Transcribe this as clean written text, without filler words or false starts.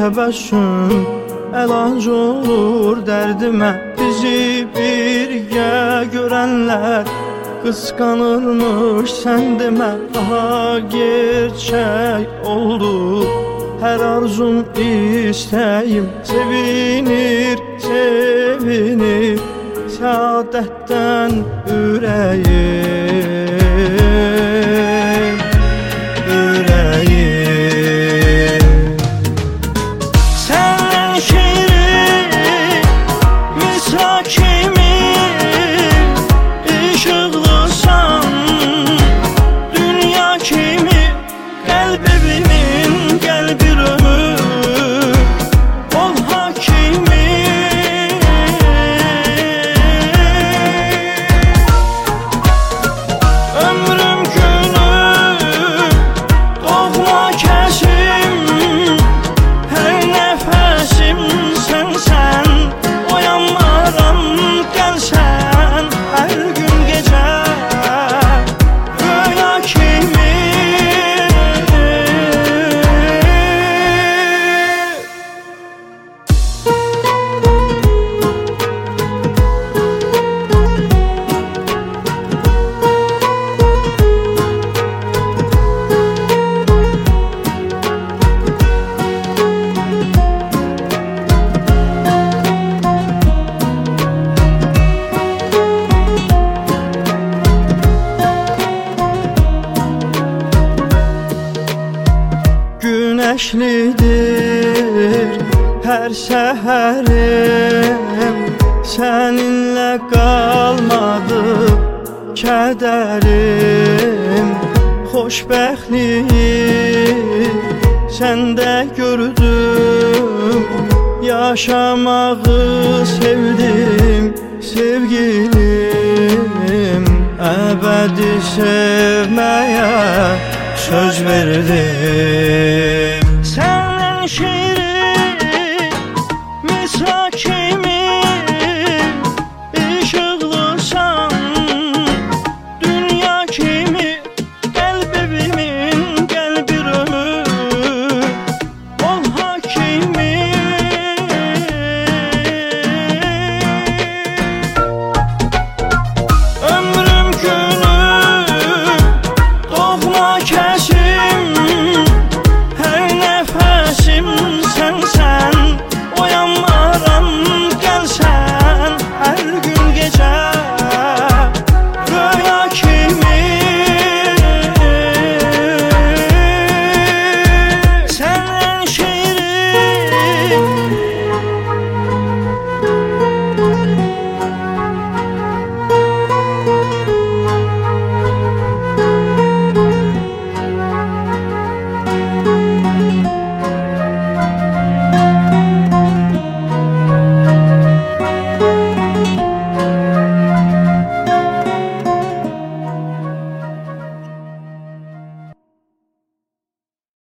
təbəssüm əlac olur dərdimə. Bizi birgə görənlər qısqanırmış, sən demə. Daha gerçək oldu hər arzum, istəyim. Sevinir, sevinir səadətdən ürəyim, ürəyim. Səndən şirin misra kimi işıqlısan, dünya kimi qəlbimin qəlbi ömür ol hakimi. Ömrüm günüm doğma kəsim, hər nəfəsim sənsən. Oyanmaram gəlsən hər gün gecə rüya kimi. Güneşlidir hər səhərim, səninlə qalmadı kədərim. Xoşbəxtliyi səndə gördüm, yaşamağı sevdim sevgilim. Əbədi sevməyə söz verdim. Səndən şirin misra kimi